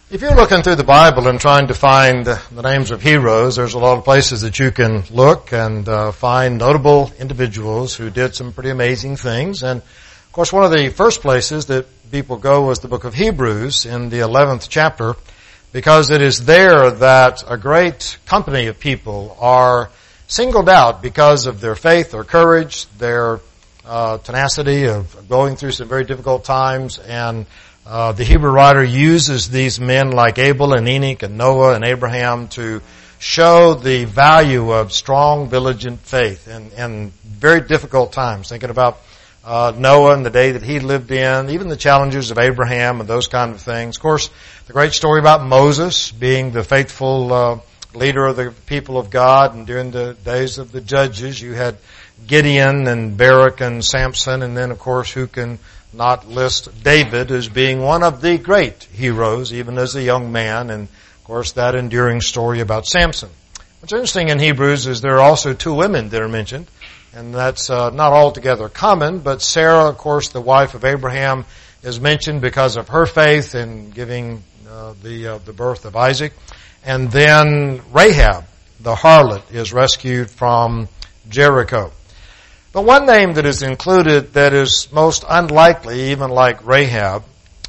If you're looking through the Bible and trying to find the names of heroes, there's a lot of places that you can look and find notable individuals who did some pretty amazing things. And, of course, one of the first places that people go was the book of Hebrews in the 11th chapter, because it is there that a great company of people are singled out because of their faith, their courage, their tenacity of going through some very difficult times. And the Hebrew writer uses these men like Abel and Enoch and Noah and Abraham to show the value of strong, vigilant faith in very difficult times. Thinking about Noah and the day that he lived in, even the challenges of Abraham and those kind of things. Of course, the great story about Moses being the faithful leader of the people of God, and during the days of the judges, you had Gideon and Barak and Samson, and then, of course, who can not list David as being one of the great heroes, even as a young man, and of course that enduring story about Samson. What's interesting in Hebrews is there are also two women that are mentioned, and that's not altogether common, but Sarah, of course, the wife of Abraham, is mentioned because of her faith in giving the birth of Isaac. And then Rahab, the harlot, is rescued from Jericho. But one name that is included that is most unlikely, even like Rahab,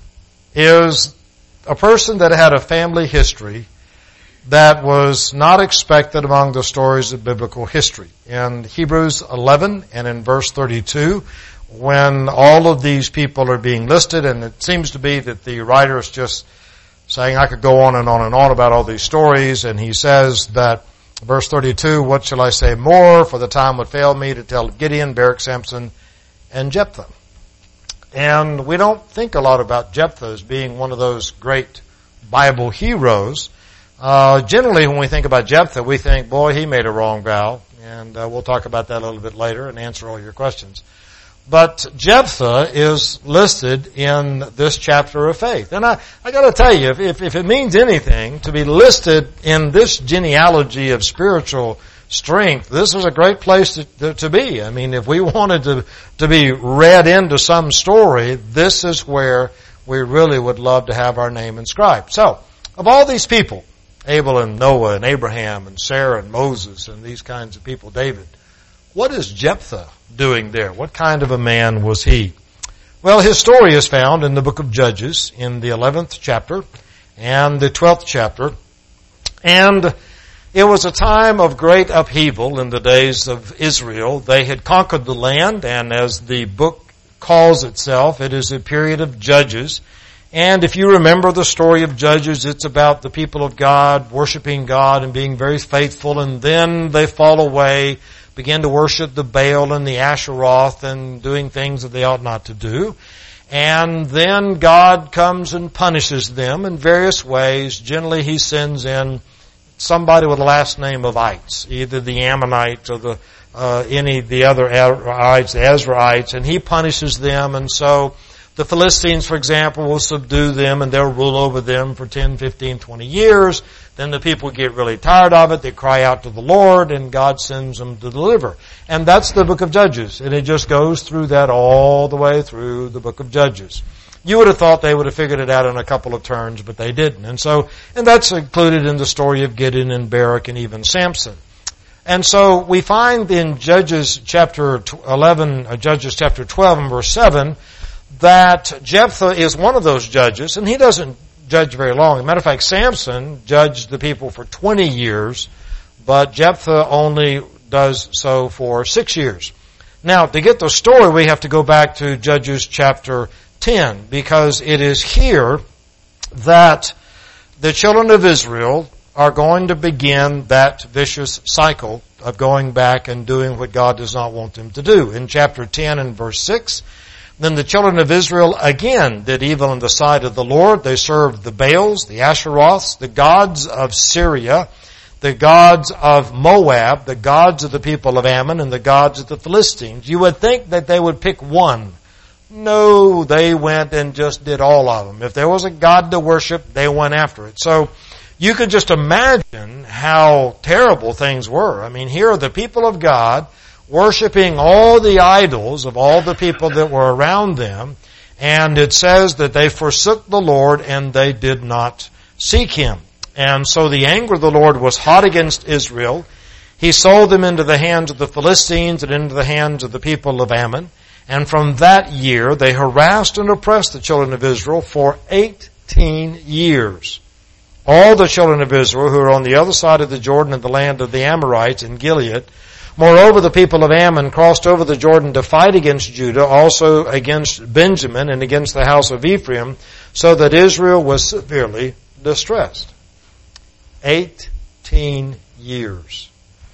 is a person that had a family history that was not expected among the stories of biblical history. In Hebrews 11 and in verse 32, when all of these people are being listed, and it seems to be that the writer is just saying, I could go on and on and on about all these stories, and he says that verse 32, what shall I say more? For the time would fail me to tell Gideon, Barak, Samson, and Jephthah. And we don't think a lot about Jephthah as being one of those great Bible heroes. Generally, when we think about Jephthah, we think, boy, he made a wrong vow. And we'll talk about that a little bit later and answer all your questions. But Jephthah is listed in this chapter of faith. And I got to tell you, if it means anything to be listed in this genealogy of spiritual strength, this is a great place to be. I mean, if we wanted to be read into some story, this is where we really would love to have our name inscribed. So, of all these people, Abel and Noah and Abraham and Sarah and Moses and these kinds of people, David, what is Jephthah doing there? What kind of a man was he? Well, his story is found in the book of Judges in the 11th chapter and the 12th chapter. And it was a time of great upheaval in the days of Israel. They had conquered the land, and as the book calls itself, it is a period of judges. And if you remember the story of Judges, it's about the people of God worshiping God and being very faithful, and then they fall away, begin to worship the Baal and the Asheroth and doing things that they ought not to do. And then God comes and punishes them in various ways. Generally, He sends in somebody with the last name of Ites, either the Ammonites or the other Ites, the Ezraites, and He punishes them. And so the Philistines, for example, will subdue them and they'll rule over them for 10, 15, 20 years. Then the people get really tired of it. They cry out to the Lord, and God sends them to deliver. And that's the book of Judges. And it just goes through that all the way through the book of Judges. You would have thought they would have figured it out in a couple of turns, but they didn't. And that's included in the story of Gideon and Barak and even Samson. And so we find in Judges chapter 11, Judges chapter 12 and verse 7, that Jephthah is one of those judges, and he doesn't judge very long. As a matter of fact, Samson judged the people for 20 years, but Jephthah only does so for 6 years. Now, to get the story, we have to go back to Judges chapter 10, because it is here that the children of Israel are going to begin that vicious cycle of going back and doing what God does not want them to do. In chapter 10 and verse 6, then the children of Israel again did evil in the sight of the Lord. They served the Baals, the Asheroths, the gods of Syria, the gods of Moab, the gods of the people of Ammon, and the gods of the Philistines. You would think that they would pick one. No, they went and just did all of them. If there was a god to worship, they went after it. So you could just imagine how terrible things were. I mean, here are the people of God worshiping all the idols of all the people that were around them. And it says that they forsook the Lord and they did not seek him. And so the anger of the Lord was hot against Israel. He sold them into the hands of the Philistines and into the hands of the people of Ammon. And from that year, they harassed and oppressed the children of Israel for 18 years. All the children of Israel who are on the other side of the Jordan in the land of the Amorites in Gilead. Moreover, the people of Ammon crossed over the Jordan to fight against Judah, also against Benjamin and against the house of Ephraim, so that Israel was severely distressed. 18 years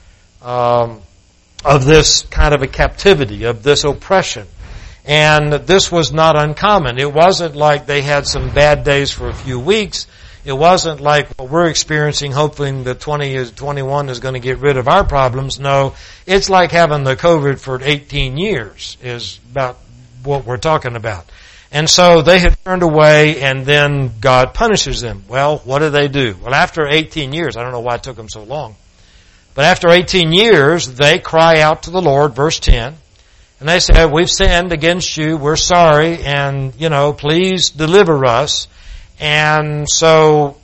of this kind of a captivity, of this oppression. And this was not uncommon. It wasn't like they had some bad days for a few weeks. It wasn't like what we're experiencing, hoping that 2021 is going to get rid of our problems. No, it's like having the COVID for 18 years is about what we're talking about. And so they had turned away, and then God punishes them. Well, what do? Well, after 18 years, I don't know why it took them so long, but after 18 years, they cry out to the Lord, verse 10, and they say, we've sinned against you, we're sorry, and, please deliver us. And so,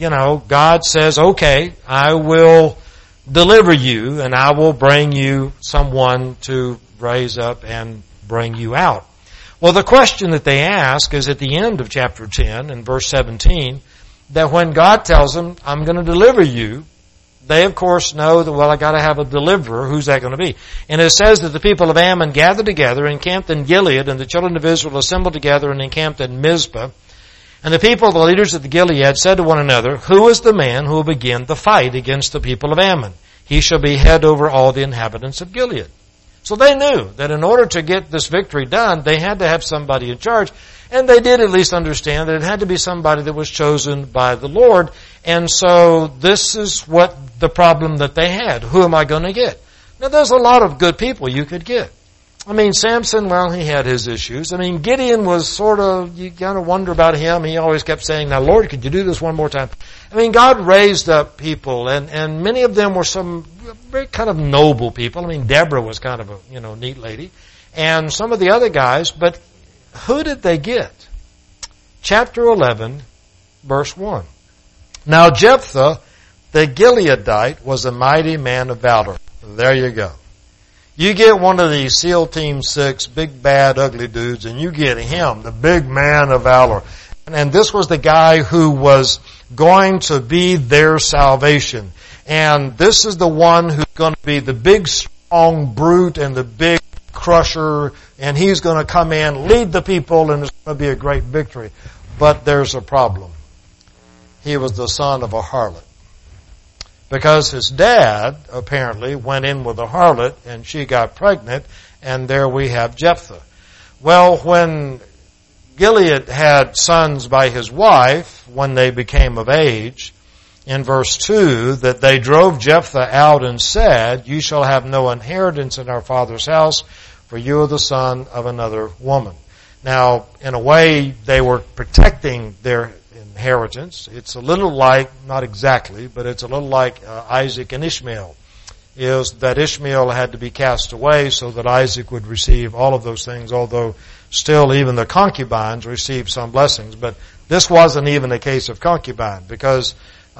God says, okay, I will deliver you, and I will bring you someone to raise up and bring you out. Well, the question that they ask is at the end of chapter 10 and verse 17, that when God tells them, I'm going to deliver you, they of course know that, well, I got to have a deliverer. Who's that going to be? And it says that the people of Ammon gathered together, encamped in Gilead, and the children of Israel assembled together and encamped in Mizpah. And the people, the leaders of the Gilead, said to one another, who is the man who will begin the fight against the people of Ammon? He shall be head over all the inhabitants of Gilead. So they knew that in order to get this victory done, they had to have somebody in charge. And they did at least understand that it had to be somebody that was chosen by the Lord. And so this is what the problem that they had. Who am I going to get? Now there's a lot of good people you could get. I mean, Samson, well, he had his issues. I mean, Gideon was sort of, you kind of wonder about him. He always kept saying, now Lord, could you do this one more time? I mean, God raised up people, and many of them were some very kind of noble people. I mean, Deborah was kind of a, neat lady. And some of the other guys, but who did they get? Chapter 11, verse 1. Now Jephthah, the Gileadite, was a mighty man of valor. There you go. You get one of these SEAL Team 6, big, bad, ugly dudes, and you get him, the big man of valor. And this was the guy who was going to be their salvation. And this is the one who's going to be the big, strong brute and the big crusher, and he's going to come in, lead the people, and it's going to be a great victory. But there's a problem. He was the son of a harlot. Because his dad apparently went in with a harlot and she got pregnant, and there we have Jephthah. Well, when Gilead had sons by his wife, when they became of age, in verse 2, that they drove Jephthah out and said, you shall have no inheritance in our father's house, for you are the son of another woman. Now, in a way, they were protecting their inheritance. It's a little like, not exactly, but it's a little like Isaac and Ishmael, is that Ishmael had to be cast away so that Isaac would receive all of those things, although still even the concubines received some blessings. But this wasn't even a case of concubine, because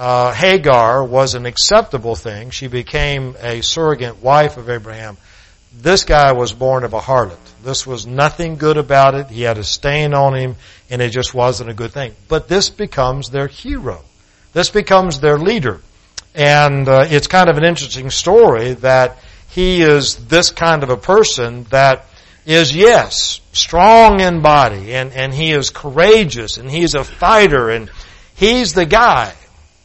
Hagar was an acceptable thing. She became a surrogate wife of Abraham. This guy was born of a harlot. This was nothing good about it. He had a stain on him, and it just wasn't a good thing. But this becomes their hero. This becomes their leader. And it's kind of an interesting story that he is this kind of a person that is, yes, strong in body, and he is courageous, and he's a fighter, and he's the guy.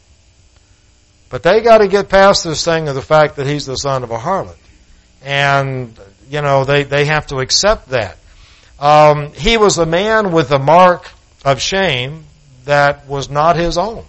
But they got to get past this thing of the fact that he's the son of a harlot. And, they have to accept that. He was a man with a mark of shame that was not his own.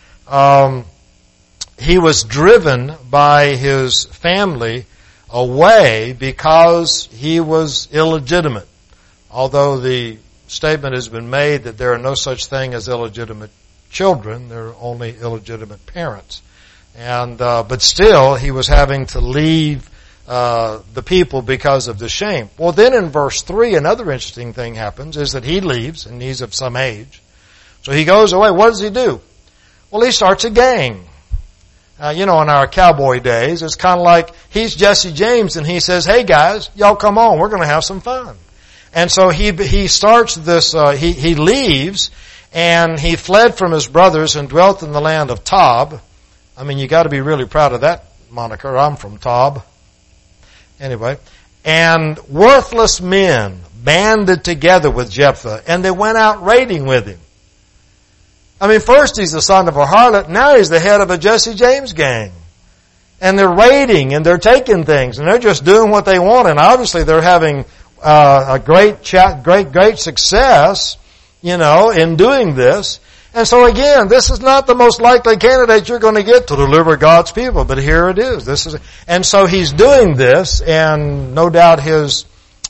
He was driven by his family away because he was illegitimate. Although the statement has been made that there are no such thing as illegitimate children, there are only illegitimate parents. And but still, he was having to leave the people because of the shame. Well, then in verse 3, another interesting thing happens is that he leaves, and he's of some age. So he goes away. What does he do? Well, he starts a gang. In our cowboy days, it's kind of like he's Jesse James and he says, hey guys, y'all come on, we're going to have some fun. And so he starts this, he leaves and he fled from his brothers and dwelt in the land of Tob. I mean, you got to be really proud of that moniker. I'm from Tob. Anyway, and worthless men banded together with Jephthah and they went out raiding with him. I mean, first he's the son of a harlot, now he's the head of a Jesse James gang. And they're raiding and they're taking things and they're just doing what they want, and obviously they're having a great success, in doing this. And so again, this is not the most likely candidate you're going to get to deliver God's people, but here it is. And so he's doing this, and no doubt his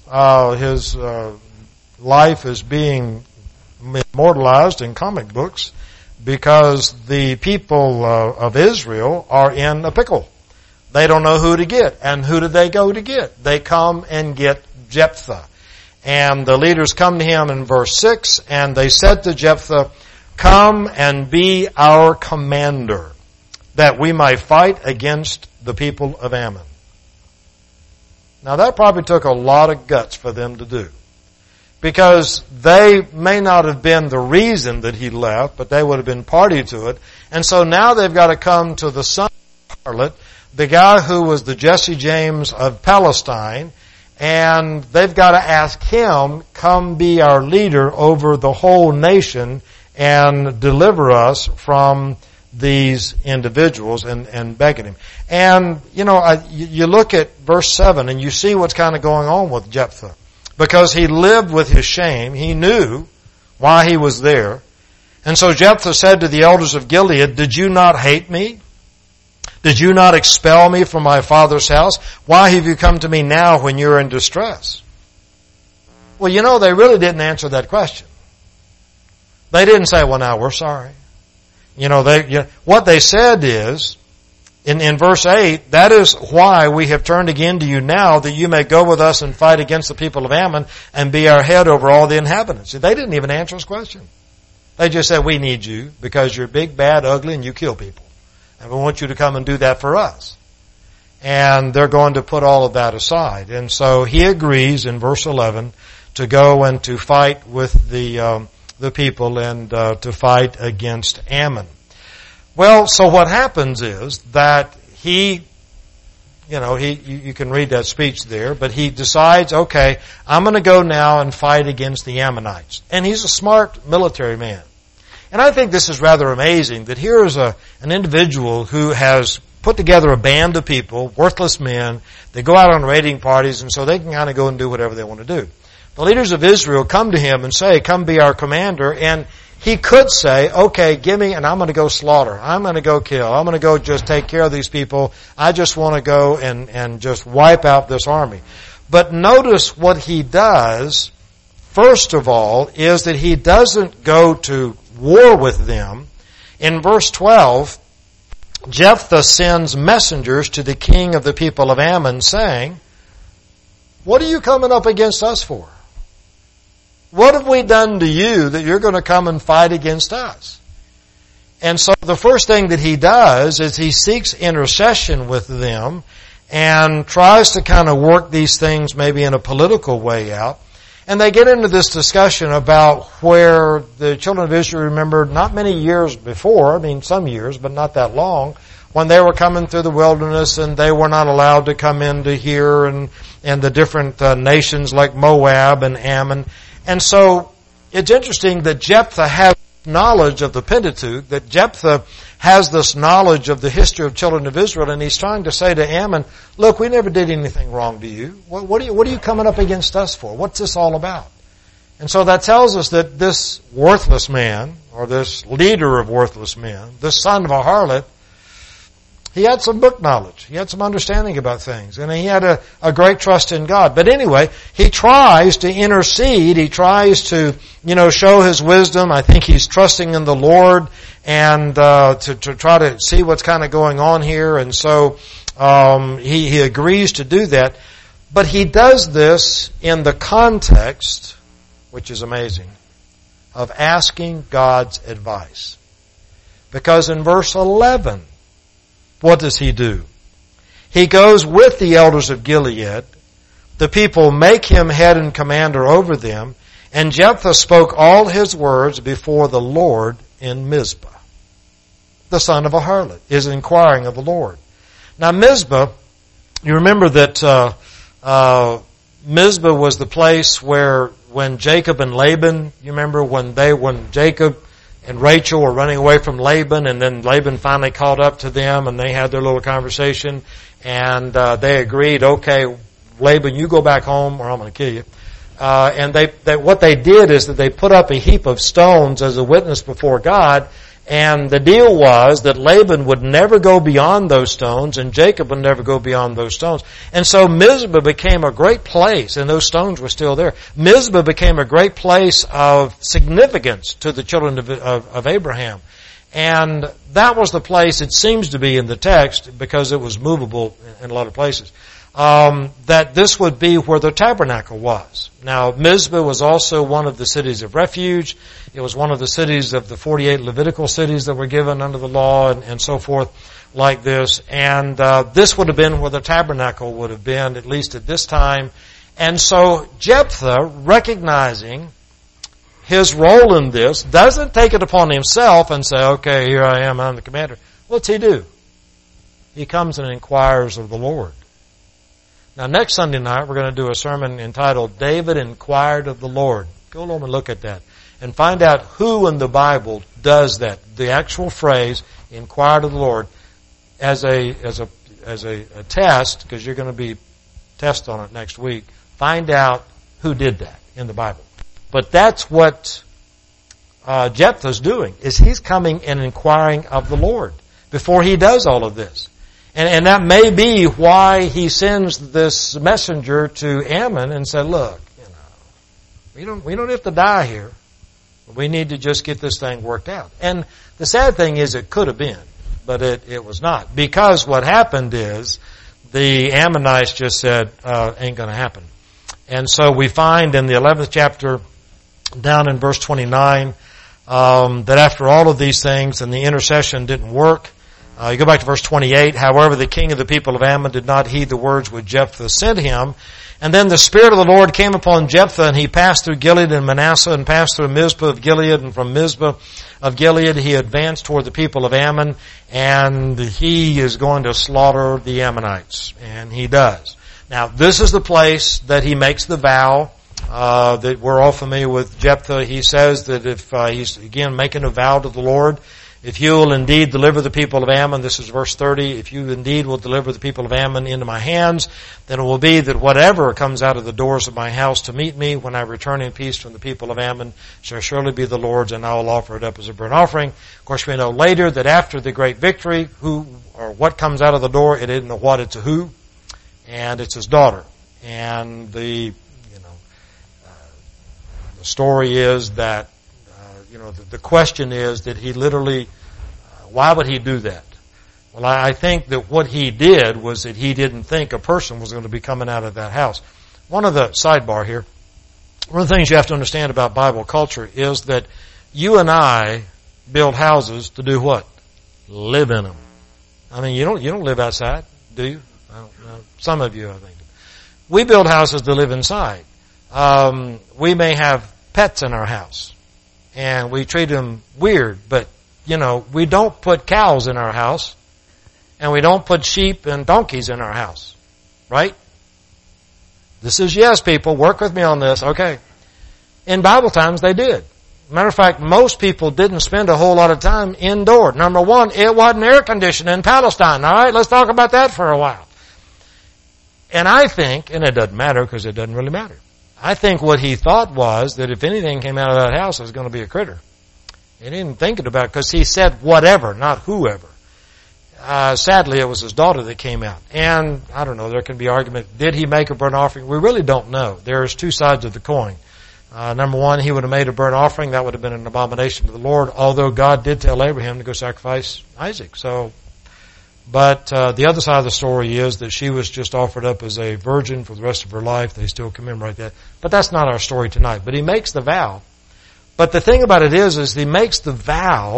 life is being immortalized in comic books because the people of Israel are in a pickle. They don't know who to get. And who do they go to get? They come and get Jephthah. And the leaders come to him in verse 6, and they said to Jephthah, come and be our commander, that we might fight against the people of Ammon. Now that probably took a lot of guts for them to do, because they may not have been the reason that he left, but they would have been party to it. And so now they've got to come to the son of harlot, the guy who was the Jesse James of Palestine, and they've got to ask him, come be our leader over the whole nation and deliver us from these individuals, and begging him. And, you look at verse 7 and you see what's kind of going on with Jephthah. Because he lived with his shame, he knew why he was there. And so Jephthah said to the elders of Gilead, did you not hate me? Did you not expel me from my father's house? Why have you come to me now when you're in distress? Well, they really didn't answer that question. They didn't say, well, now we're sorry. What they said is, in verse 8, that is why we have turned again to you now, that you may go with us and fight against the people of Ammon and be our head over all the inhabitants. They didn't even answer his question. They just said, we need you because you're big, bad, ugly, and you kill people. And we want you to come and do that for us. And they're going to put all of that aside. And so he agrees in verse 11 to go and to fight with the people and to fight against Ammon. Well, so what happens is that you can read that speech there, but he decides, okay, I'm going to go now and fight against the Ammonites. And he's a smart military man. And I think this is rather amazing that here is an individual who has put together a band of people, worthless men. They go out on raiding parties, and so they can kind of go and do whatever they want to do. The leaders of Israel come to him and say, come be our commander, and he could say, okay, give me, and I'm going to go slaughter. I'm going to go kill. I'm going to go just take care of these people. I just want to go and just wipe out this army. But notice what he does, first of all, is that he doesn't go to war with them. In verse 12, Jephthah sends messengers to the king of the people of Ammon saying, what are you coming up against us for? What have we done to you that you're going to come and fight against us? And so the first thing that he does is he seeks intercession with them and tries to kind of work these things maybe in a political way out. And they get into this discussion about where the children of Israel remembered not many years before, some years, but not that long, when they were coming through the wilderness and they were not allowed to come into here and the different nations like Moab and Ammon. And so it's interesting that Jephthah has knowledge of the Pentateuch, that Jephthah has this knowledge of the history of children of Israel, and he's trying to say to Ammon, look, we never did anything wrong to you. What are you coming up against us for? What's this all about? And so that tells us that this worthless man, or this leader of worthless men, this son of a harlot, he had some book knowledge. He had some understanding about things. And he had a great trust in God. But anyway, he tries to intercede. He tries to, show his wisdom. I think he's trusting in the Lord and to try to see what's kind of going on here. And so he agrees to do that. But he does this in the context, which is amazing, of asking God's advice. Because in verse 11, what does he do? He goes with the elders of Gilead. The people make him head and commander over them. And Jephthah spoke all his words before the Lord in Mizpah. The son of a harlot is inquiring of the Lord. Now Mizpah, you remember that Mizpah was the place where when Jacob and Laban, you remember when Jacob and Rachel were running away from Laban, and then Laban finally caught up to them and they had their little conversation, and they agreed, okay, Laban, you go back home or I'm going to kill you. And what they did is that they put up a heap of stones as a witness before God, and the deal was that Laban would never go beyond those stones and Jacob would never go beyond those stones. And so Mizpah became a great place, and those stones were still there. Mizpah became a great place of significance to the children of Abraham. And that was the place, it seems to be in the text, because it was movable in a lot of places, that this would be where the tabernacle was. Now, Mizpah was also one of the cities of refuge. It was one of the cities of the 48 Levitical cities that were given under the law and so forth like this. And this would have been where the tabernacle would have been, at least at this time. And so Jephthah, recognizing his role in this, doesn't take it upon himself and say, okay, here I am, I'm the commander. What's he do? He comes and inquires of the Lord. Now, next Sunday night, we're going to do a sermon entitled, David Inquired of the Lord. Go along and look at that and find out who in the Bible does that. The actual phrase, inquired of the Lord, as a test, because you're going to be tested on it next week. Find out who did that in the Bible. But that's what Jephthah's doing, is he's coming and inquiring of the Lord before he does all of this. And that may be why he sends this messenger to Ammon and said, look, we don't have to die here. We need to just get this thing worked out. And the sad thing is it could have been, but it was not. Because what happened is the Ammonites just said, ain't going to happen. And so we find in the 11th chapter, down in verse 29, that after all of these things and the intercession didn't work, you go back to verse 28. However, the king of the people of Ammon did not heed the words which Jephthah sent him. And then the Spirit of the Lord came upon Jephthah, and he passed through Gilead and Manasseh, and passed through Mizpah of Gilead. And from Mizpah of Gilead, he advanced toward the people of Ammon, and he is going to slaughter the Ammonites. And he does. Now, this is the place that he makes the vow, that we're all familiar with Jephthah. He says that if he's, again, making a vow to the Lord, if you will indeed deliver the people of Ammon, this is verse 30, if you indeed will deliver the people of Ammon into my hands, then it will be that whatever comes out of the doors of my house to meet me when I return in peace from the people of Ammon shall surely be the Lord's, and I will offer it up as a burnt offering. Of course, we know later that after the great victory, who or what comes out of the door, it isn't a what, it's a who, and it's his daughter. And the story is that the question is, did he literally, why would he do that? Well, I think that what he did was that he didn't think a person was going to be coming out of that house. One of the sidebar here, one of the things you have to understand about Bible culture is that you and I build houses to do what? Live in them. I mean, you don't live outside, do you? I don't know. Some of you, I think. We build houses to live inside. We may have pets in our house, and we treat them weird, but, we don't put cows in our house, and we don't put sheep and donkeys in our house. Right? This is yes, people. Work with me on this. Okay. In Bible times, they did. Matter of fact, most people didn't spend a whole lot of time indoor. Number one, it wasn't air conditioned in Palestine. All right, let's talk about that for a while. And I think, and it doesn't matter because it doesn't really matter, I think what he thought was that if anything came out of that house, it was going to be a critter. He didn't think it about it because he said whatever, not whoever. Sadly, it was his daughter that came out. And, I don't know, there can be argument, did he make a burnt offering? We really don't know. There's two sides of the coin. Number one, he would have made a burnt offering. That would have been an abomination to the Lord, although God did tell Abraham to go sacrifice Isaac. But the other side of the story is that she was just offered up as a virgin for the rest of her life. They still commemorate that. But that's not our story tonight. But he makes the vow. But the thing about it is he makes the vow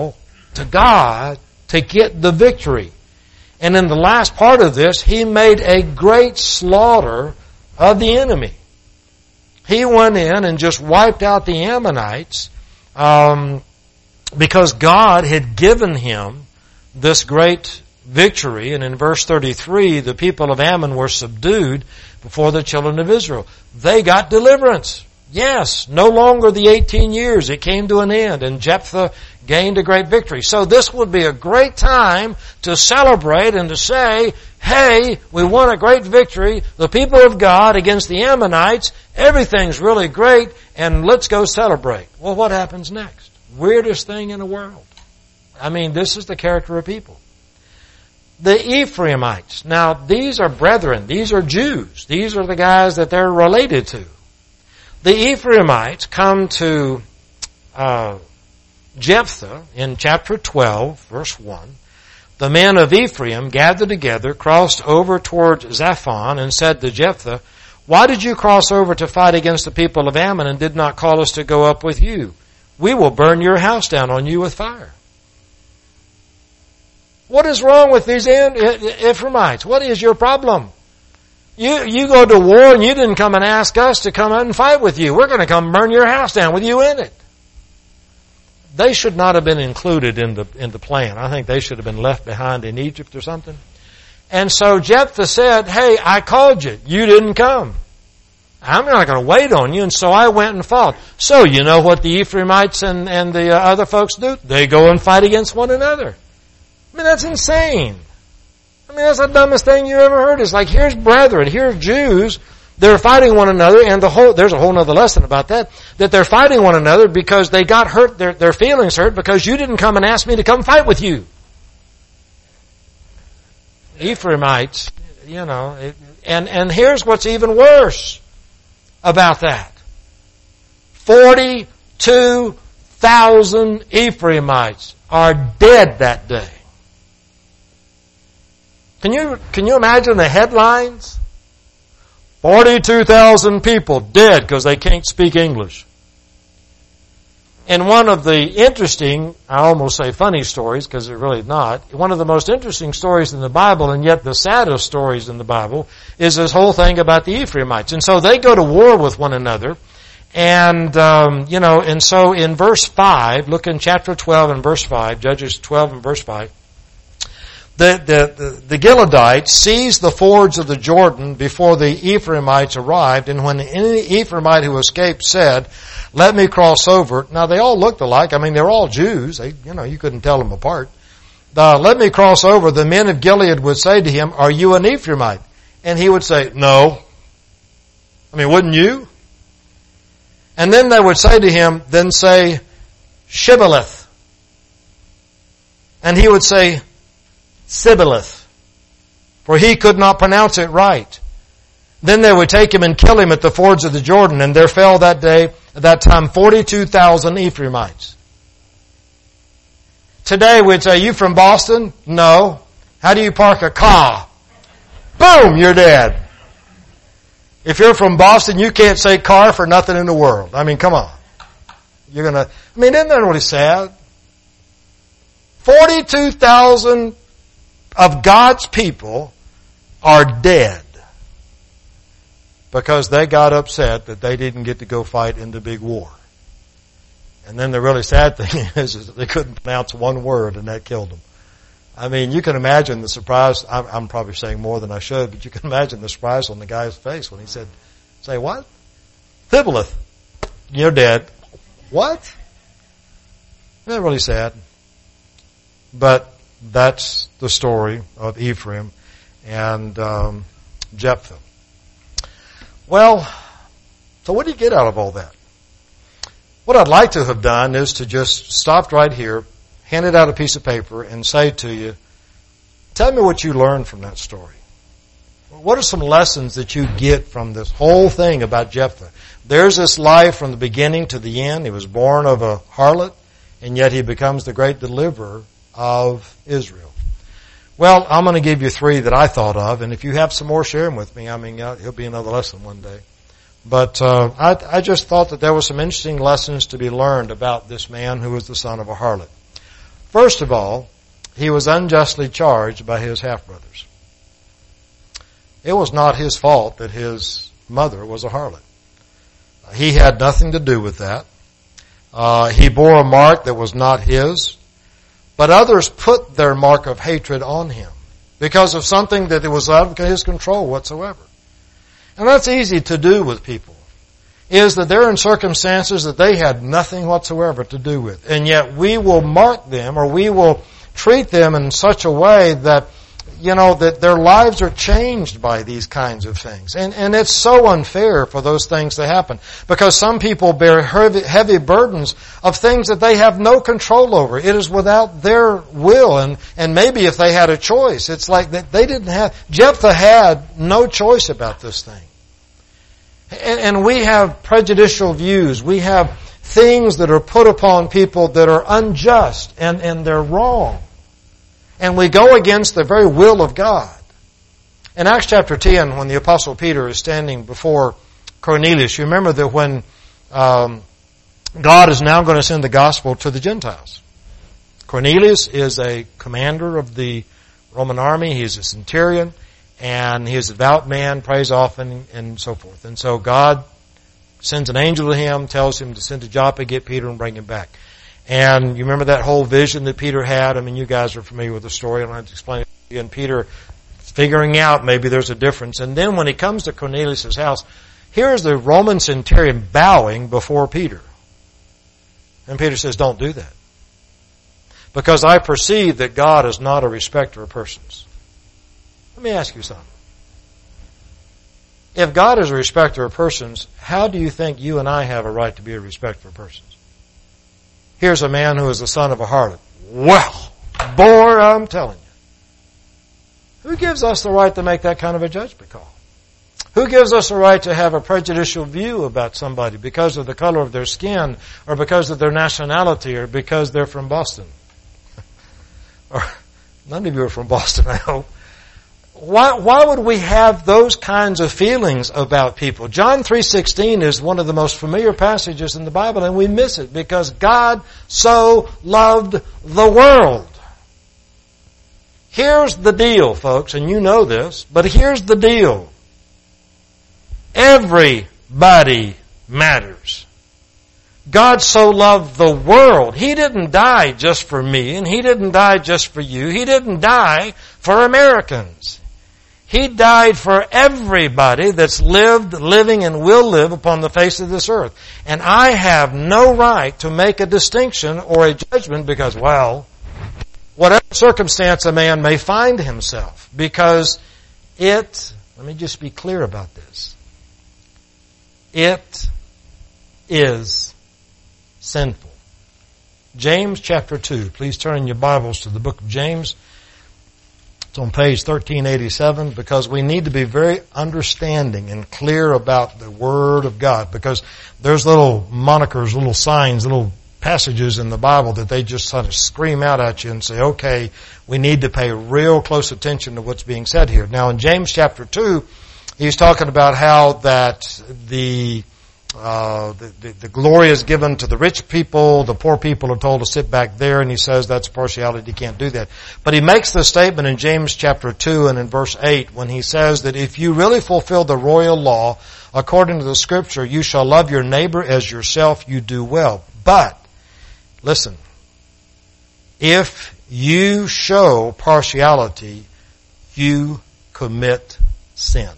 to God to get the victory. And in the last part of this, he made a great slaughter of the enemy. He went in and just wiped out the Ammonites because God had given him this great victory. And in verse 33, the people of Ammon were subdued before the children of Israel. They got deliverance. Yes, no longer the 18 years. It came to an end, and Jephthah gained a great victory. So this would be a great time to celebrate and to say, hey, we won a great victory, the people of God against the Ammonites, everything's really great, and let's go celebrate. Well, what happens next? Weirdest thing in the world. I mean, this is the character of people. The Ephraimites. Now, these are brethren. These are Jews. These are the guys that they're related to. The Ephraimites come to Jephthah in chapter 12, verse 1. The men of Ephraim gathered together, crossed over toward Zaphon, and said to Jephthah, "Why did you cross over to fight against the people of Ammon and did not call us to go up with you? We will burn your house down on you with fire." What is wrong with these Ephraimites? What is your problem? You go to war and you didn't come and ask us to come out and fight with you. We're going to come burn your house down with you in it. They should not have been included in the plan. I think they should have been left behind in Egypt or something. And so Jephthah said, hey, I called you. You didn't come. I'm not going to wait on you. And so I went and fought. So you know what the Ephraimites and the other folks do? They go and fight against one another. I mean, that's insane. I mean, that's the dumbest thing you ever heard. It's like, here's brethren, here's Jews, they're fighting one another, and there's a whole other lesson about that they're fighting one another because they got hurt, their feelings hurt, because you didn't come and ask me to come fight with you. Ephraimites, you know, and here's what's even worse about that. 42,000 Ephraimites are dead that day. Can you imagine the headlines? 42,000 people dead because they can't speak English. And one of the interesting, I almost say funny stories because they're really not, one of the most interesting stories in the Bible and yet the saddest stories in the Bible is this whole thing about the Ephraimites. And so they go to war with one another. And, and so in verse 5, look in chapter 12 and verse 5, Judges 12 and verse 5, the Gileadites seized the fords of the Jordan before the Ephraimites arrived, and when any Ephraimite who escaped said, "Let me cross over," now they all looked alike. I mean, they're all Jews. You couldn't tell them apart. "Let me cross over," the men of Gilead would say to him, "Are you an Ephraimite?" And he would say, "No." I mean, wouldn't you? And then they would say to him, "Then say, Shibboleth." And he would say, Sibboleth, for he could not pronounce it right. Then they would take him and kill him at the fords of the Jordan, and there fell that time 42,000 Ephraimites. Today we'd say, "You from Boston?" "No." "How do you park a car?" Boom, you're dead. If you're from Boston, you can't say car for nothing in the world. I mean, come on. Isn't that really sad? 42,000 of God's people are dead because they got upset that they didn't get to go fight in the big war. And then the really sad thing is that they couldn't pronounce one word, and that killed them. I mean, you can imagine the surprise. I'm probably saying more than I should, but you can imagine the surprise on the guy's face when he said, "Say what?" "Sibboleth." "You're dead." "What?" Isn't that really sad? But that's the story of Ephraim and Jephthah. Well, so what do you get out of all that? What I'd like to have done is to just stop right here, handed out a piece of paper, and say to you, tell me what you learned from that story. What are some lessons that you get from this whole thing about Jephthah? There's this life from the beginning to the end. He was born of a harlot, and yet he becomes the great deliverer of Israel. Well, I'm going to give you 3 that I thought of, and if you have some more, share them with me. I mean, it'll be another lesson one day. But I just thought that there were some interesting lessons to be learned about this man who was the son of a harlot. First of all, he was unjustly charged by his half-brothers. It was not his fault that his mother was a harlot. He had nothing to do with that. He bore a mark that was not his. But others put their mark of hatred on him because of something that was out of his control whatsoever. And that's easy to do with people, is that they're in circumstances that they had nothing whatsoever to do with. And yet we will mark them, or we will treat them in such a way that, that their lives are changed by these kinds of things. And it's so unfair for those things to happen, because some people bear heavy burdens of things that they have no control over. It is without their will, and maybe if they had a choice, it's like that they didn't have, Jephthah had no choice about this thing. And we have prejudicial views. We have things that are put upon people that are unjust and they're wrong. And we go against the very will of God. In Acts chapter 10, when the Apostle Peter is standing before Cornelius, you remember that when God is now going to send the gospel to the Gentiles. Cornelius is a commander of the Roman army. He's a centurion, and he is a devout man, prays often, and so forth. And so God sends an angel to him, tells him to send to Joppa, get Peter, and bring him back. And you remember that whole vision that Peter had? I mean, you guys are familiar with the story. I don't have to explain it to you. And Peter figuring out maybe there's a difference. And then when he comes to Cornelius' house, here's the Roman centurion bowing before Peter. And Peter says, don't do that, because I perceive that God is not a respecter of persons. Let me ask you something. If God is a respecter of persons, how do you think you and I have a right to be a respecter of persons? Here's a man who is the son of a harlot. Well, boy, I'm telling you. Who gives us the right to make that kind of a judgment call? Who gives us the right to have a prejudicial view about somebody because of the color of their skin, or because of their nationality, or because they're from Boston? Or none of you are from Boston, I hope. Why would we have those kinds of feelings about people? John 3:16 is one of the most familiar passages in the Bible, and we miss it because God so loved the world. Here's the deal, folks, and you know this, but here's the deal. Everybody matters. God so loved the world. He didn't die just for me, and He didn't die just for you. He didn't die for Americans. He died for everybody that's lived, living, and will live upon the face of this earth. And I have no right to make a distinction or a judgment because, well, whatever circumstance a man may find himself, because let me just be clear about this. It is sinful. James chapter 2. Please turn in your Bibles to the book of James. It's on page 1387, because we need to be very understanding and clear about the Word of God, because there's little monikers, little signs, little passages in the Bible that they just sort of scream out at you and say, okay, we need to pay real close attention to what's being said here. Now in James chapter 2, he's talking about how that the glory is given to the rich people, the poor people are told to sit back there, and he says that's partiality, you can't do that. But he makes the statement in James chapter 2 and in verse 8 when he says that if you really fulfill the royal law according to the Scripture, you shall love your neighbor as yourself, you do well. But, listen, if you show partiality, you commit sin.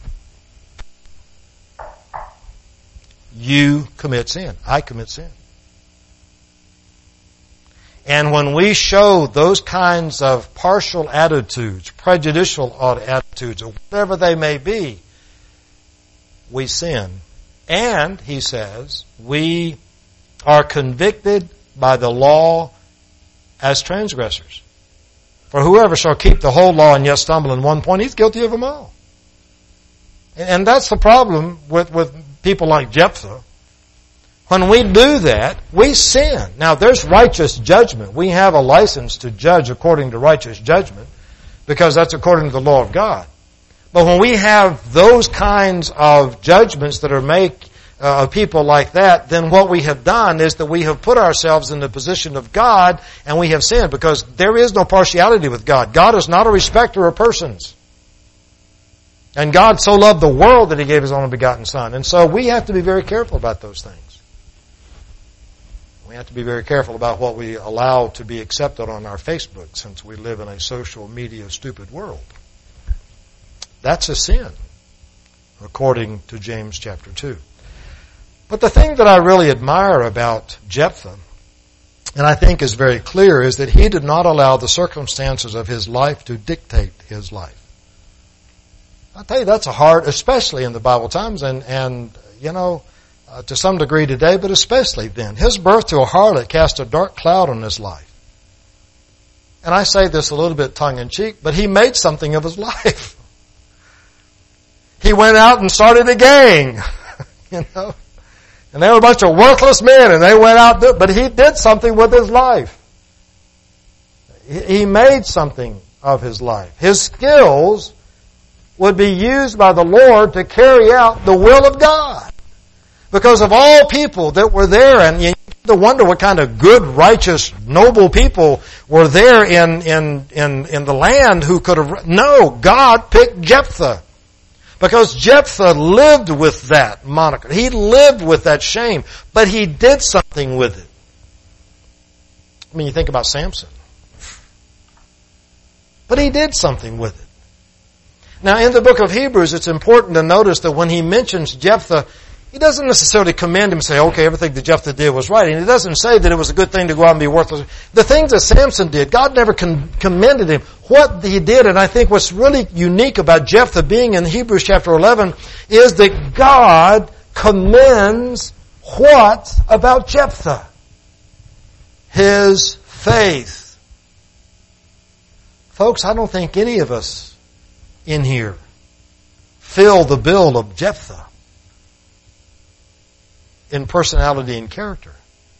You commit sin. I commit sin. And when we show those kinds of partial attitudes, prejudicial attitudes, or whatever they may be, we sin. And, he says, we are convicted by the law as transgressors. For whoever shall keep the whole law and yet stumble in one point, he's guilty of them all. And that's the problem with people like Jephthah. When we do that, we sin. Now, there's righteous judgment. We have a license to judge according to righteous judgment, because that's according to the law of God. But when we have those kinds of judgments that are of people like that, then what we have done is that we have put ourselves in the position of God and we have sinned, because there is no partiality with God. God is not a respecter of persons. And God so loved the world that He gave His only begotten Son. And so we have to be very careful about those things. We have to be very careful about what we allow to be accepted on our Facebook, since we live in a social media stupid world. That's a sin, according to James chapter 2. But the thing that I really admire about Jephthah, and I think is very clear, is that he did not allow the circumstances of his life to dictate his life. I'll tell you, that's a hard, especially in the Bible times, and you know, to some degree today, but especially then. His birth to a harlot cast a dark cloud on his life. And I say this a little bit tongue-in-cheek, but he made something of his life. He went out and started a gang, you know. And they were a bunch of worthless men, and they went out, but he did something with his life. He made something of his life. His skills would be used by the Lord to carry out the will of God. Because of all people that were there, and you have to wonder what kind of good, righteous, noble people were there in the land who could have... No, God picked Jephthah. Because Jephthah lived with that moniker. He lived with that shame. But he did something with it. I mean, you think about Samson. But he did something with it. Now, in the book of Hebrews, it's important to notice that when he mentions Jephthah, he doesn't necessarily commend him and say, okay, everything that Jephthah did was right. And he doesn't say that it was a good thing to go out and be worthless. The things that Samson did, God never commended him. What he did, and I think what's really unique about Jephthah being in Hebrews chapter 11, is that God commends what about Jephthah? His faith. Folks, I don't think any of us in here fill the bill of Jephthah in personality and character.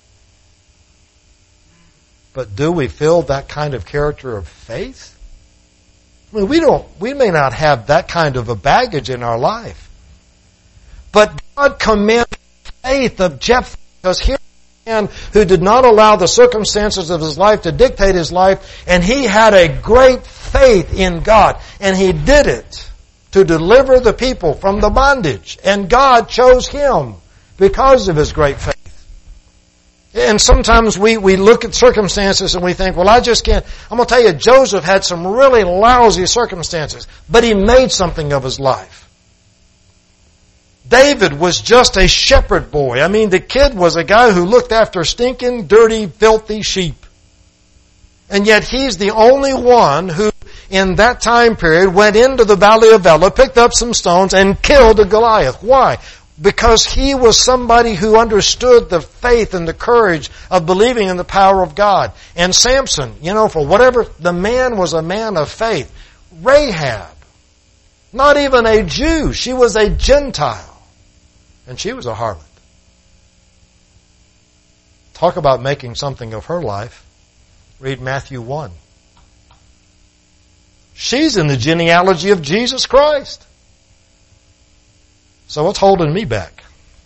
But do we fill that kind of character of faith? I mean, we may not have that kind of a baggage in our life. But God commends faith of Jephthah, because here is a man who did not allow the circumstances of his life to dictate his life, and he had a great faith in God, and he did it to deliver the people from the bondage, and God chose him because of his great faith. And sometimes we look at circumstances and we think, well, I just can't. I'm going to tell you, Joseph had some really lousy circumstances, but he made something of his life. David was just a shepherd boy. I mean, the kid was a guy who looked after stinking, dirty, filthy sheep. And yet he's the only one who, in that time period, went into the valley of Elah, picked up some stones, and killed a Goliath. Why? Because he was somebody who understood the faith and the courage of believing in the power of God. And Samson, for whatever, the man was a man of faith. Rahab, not even a Jew, she was a Gentile. And she was a harlot. Talk about making something of her life. Read Matthew 1. She's in the genealogy of Jesus Christ. So what's holding me back?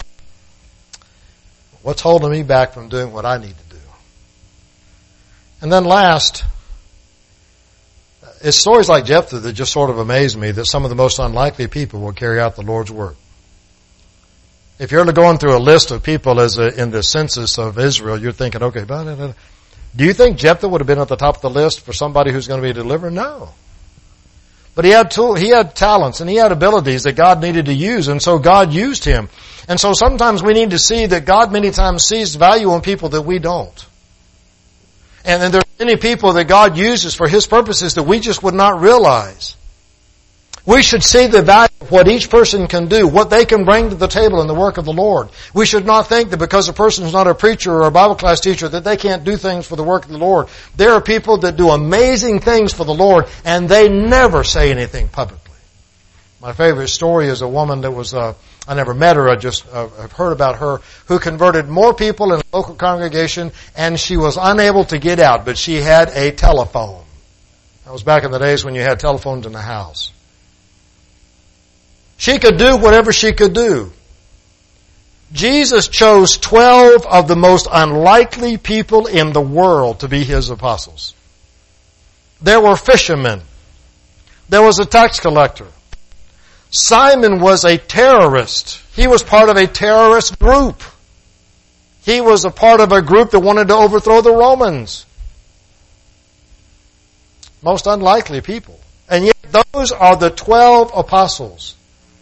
What's holding me back from doing what I need to do? And then last, it's stories like Jephthah that just sort of amaze me, that some of the most unlikely people will carry out the Lord's work. If you're going through a list of people in the census of Israel, you're thinking, okay, do you think Jephthah would have been at the top of the list for somebody who's going to be delivered? No. But he had talents and he had abilities that God needed to use, and so God used him. And so sometimes we need to see that God many times sees value in people that we don't. And then there are many people that God uses for His purposes that we just would not realize. We should see the value of what each person can do, what they can bring to the table in the work of the Lord. We should not think that because a person is not a preacher or a Bible class teacher that they can't do things for the work of the Lord. There are people that do amazing things for the Lord, and they never say anything publicly. My favorite story is a woman that was, I never met her, I've heard about her, who converted more people in a local congregation, and she was unable to get out, but she had a telephone. That was back in the days when you had telephones in the house. She could do whatever she could do. Jesus chose 12 of the most unlikely people in the world to be His apostles. There were fishermen. There was a tax collector. Simon was a terrorist. He was part of a terrorist group. He was a part of a group that wanted to overthrow the Romans. Most unlikely people. And yet those are the 12 apostles.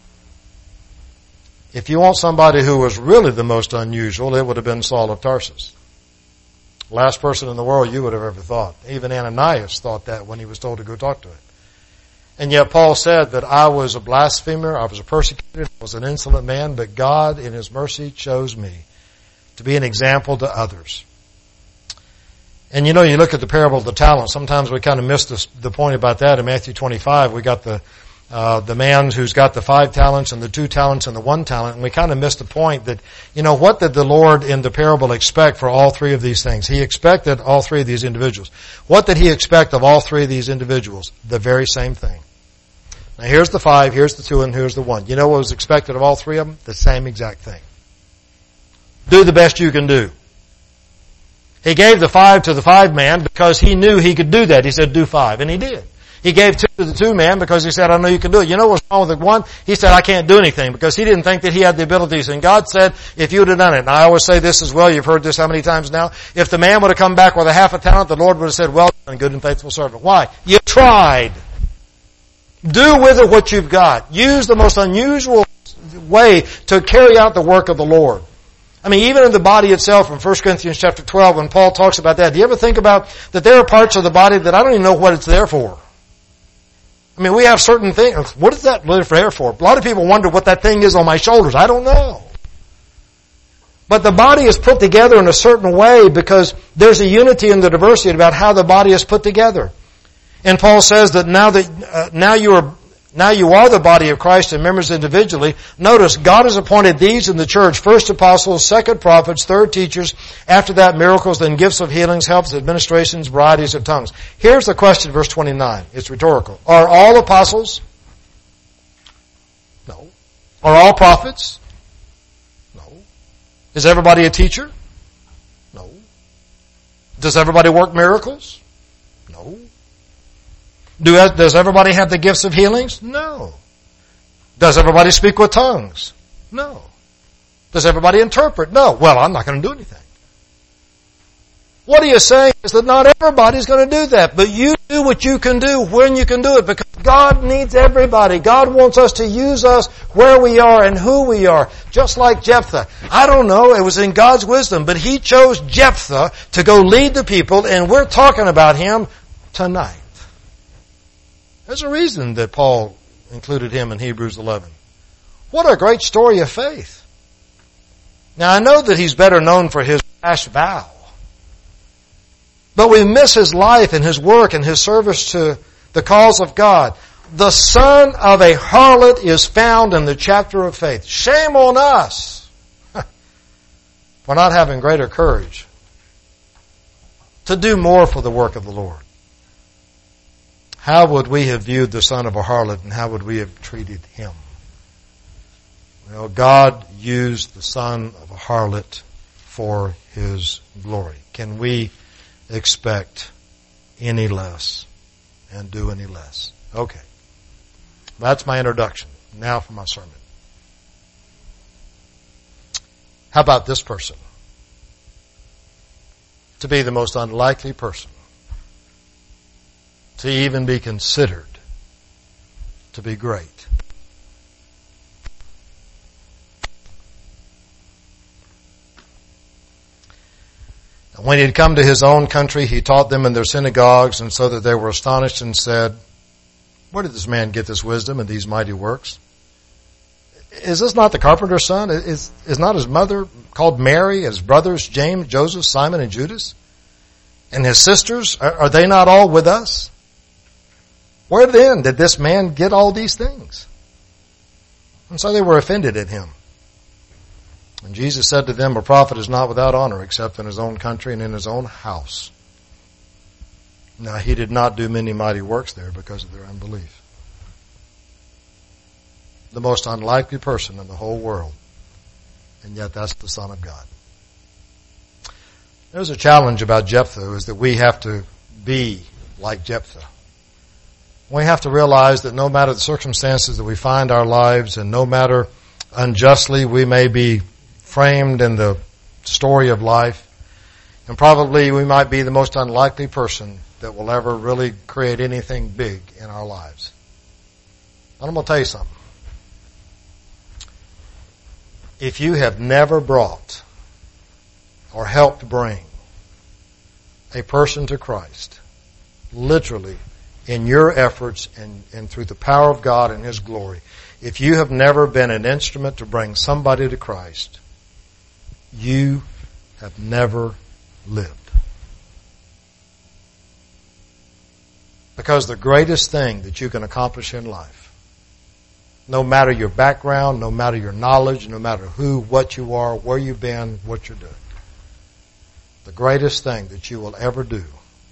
If you want somebody who was really the most unusual, it would have been Saul of Tarsus. Last person in the world you would have ever thought. Even Ananias thought that when he was told to go talk to him. And yet Paul said that I was a blasphemer, I was a persecutor, I was an insolent man, but God in His mercy chose me to be an example to others. And you know, you look at the parable of the talents, sometimes we kind of miss the point about that. In Matthew 25, we got the man who's got the 5 talents and the 2 talents and the 1 talent, and we kind of missed the point that, you know, what did the Lord in the parable expect for all 3 of these things? He expected all 3 of these individuals. What did He expect of all 3 of these individuals? The very same thing. Now here's the 5, here's the 2, and here's the 1. You know what was expected of all 3 of them? The same exact thing. Do the best you can do. He gave the 5 to the 5 man because He knew he could do that. He said, do 5, and he did. He gave 2 to the 2 man because He said, I know you can do it. You know what's wrong with the 1? He said, I can't do anything because he didn't think that he had the abilities. And God said, if you would have done it, and I always say this as well, you've heard this how many times now? If the man would have come back with a half a talent, the Lord would have said, well done, good and faithful servant. Why? You tried. Do with it what you've got. Use the most unusual way to carry out the work of the Lord. I mean, even in the body itself, in 1 Corinthians chapter 12, when Paul talks about that, do you ever think about that there are parts of the body that I don't even know what it's there for? I mean, we have certain things. What is that there for? A lot of people wonder what that thing is on my shoulders. I don't know. But the body is put together in a certain way because there's a unity in the diversity about how the body is put together. And Paul says that now you are the body of Christ and members individually. Notice, God has appointed these in the church, first apostles, second prophets, third teachers, after that miracles, then gifts of healings, helps, administrations, varieties of tongues. Here's the question, verse 29. It's rhetorical. Are all apostles? No. Are all prophets? No. Is everybody a teacher? No. Does everybody work miracles? No. Does everybody have the gifts of healings? No. Does everybody speak with tongues? No. Does everybody interpret? No. Well, I'm not going to do anything. What he is saying is that not everybody's going to do that, but you do what you can do when you can do it, because God needs everybody. God wants us to use us where we are and who we are, just like Jephthah. I don't know, it was in God's wisdom, but He chose Jephthah to go lead the people, and we're talking about him tonight. There's a reason that Paul included him in Hebrews 11. What a great story of faith. Now I know that he's better known for his rash vow, but we miss his life and his work and his service to the cause of God. The son of a harlot is found in the chapter of faith. Shame on us for not having greater courage to do more for the work of the Lord. How would we have viewed the son of a harlot, and how would we have treated him? Well, God used the son of a harlot for His glory. Can we expect any less and do any less? Okay. That's my introduction. Now for my sermon. How about this person? To be the most unlikely person to even be considered to be great. And when he had come to his own country, he taught them in their synagogues, and so that they were astonished and said, where did this man get this wisdom and these mighty works? Is this not the carpenter's son? Is not his mother called Mary, his brothers James, Joseph, Simon, and Judas? And his sisters, are they not all with us? Where then did this man get all these things? And so they were offended at him. And Jesus said to them, a prophet is not without honor except in his own country and in his own house. Now he did not do many mighty works there because of their unbelief. The most unlikely person in the whole world and yet that's the Son of God. There's a challenge about Jephthah, is that we have to be like Jephthah. We have to realize that no matter the circumstances that we find our lives, and no matter unjustly we may be framed in the story of life, and probably we might be the most unlikely person that will ever really create anything big in our lives. But I'm going to tell you something. If you have never brought or helped bring a person to Christ, literally, in your efforts and through the power of God and His glory, if you have never been an instrument to bring somebody to Christ, you have never lived. Because the greatest thing that you can accomplish in life, no matter your background, no matter your knowledge, no matter who, what you are, where you've been, what you're doing, the greatest thing that you will ever do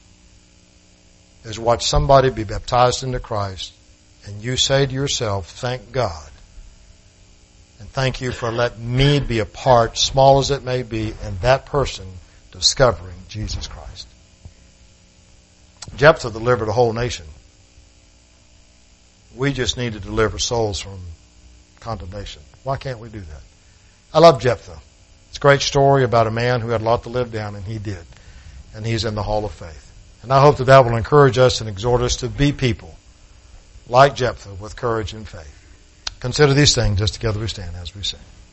is watch somebody be baptized into Christ, and you say to yourself, thank God, and thank you for letting me be a part, small as it may be, in that person discovering Jesus Christ. Jephthah delivered a whole nation. We just need to deliver souls from condemnation. Why can't we do that? I love Jephthah. It's a great story about a man who had a lot to live down, and he did. And he's in the Hall of Faith. And I hope that that will encourage us and exhort us to be people like Jephthah with courage and faith. Consider these things as together we stand as we sing.